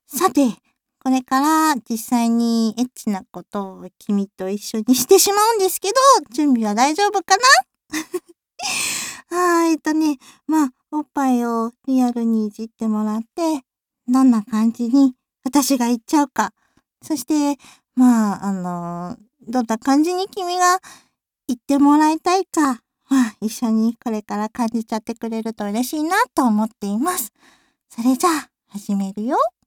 さて、これから実際にエッチなことを君と一緒にしてしまうんですけど、準備は大丈夫かな？おっぱいをリアルにいじってもらって、どんな感じに私が言っちゃうか。そして、どんな感じに君が言ってもらいたいか、一緒にこれから感じちゃってくれると嬉しいなと思っています。それじゃあ、始めるよ。